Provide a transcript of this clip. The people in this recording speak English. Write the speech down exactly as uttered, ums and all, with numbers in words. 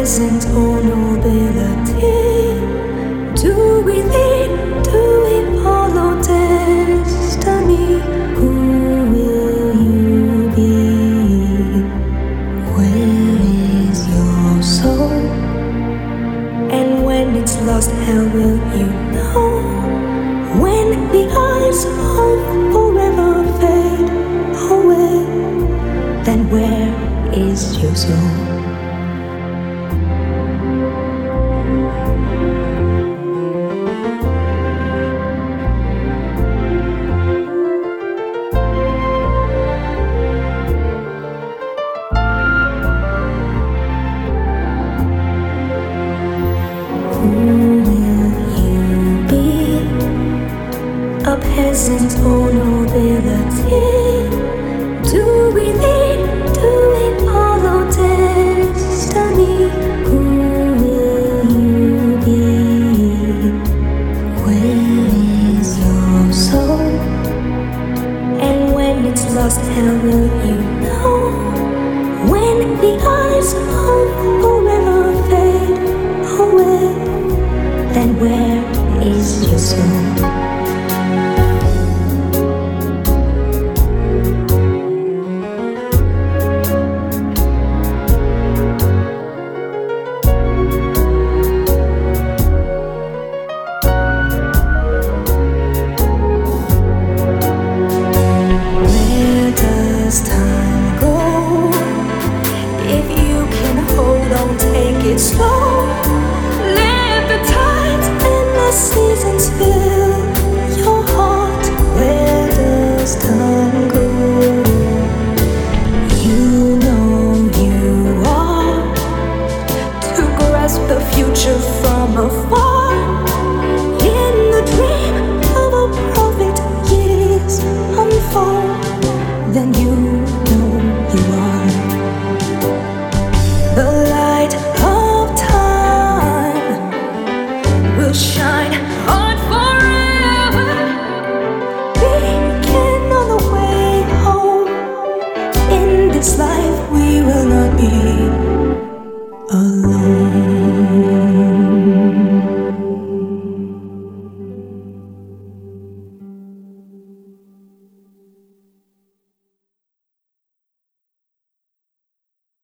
peasant or nobility? Do we lead, do we follow destiny? Who will you be? Where is your soul? And when it's lost, how will you know? When the eyes of forever fade away, then where is your soul? A peasant or nobility? Do we lead, do we follow destiny? Who will you be? Where is your soul? And when it's lost, how will you know? When the eyes of forever fade away, then where is your soul?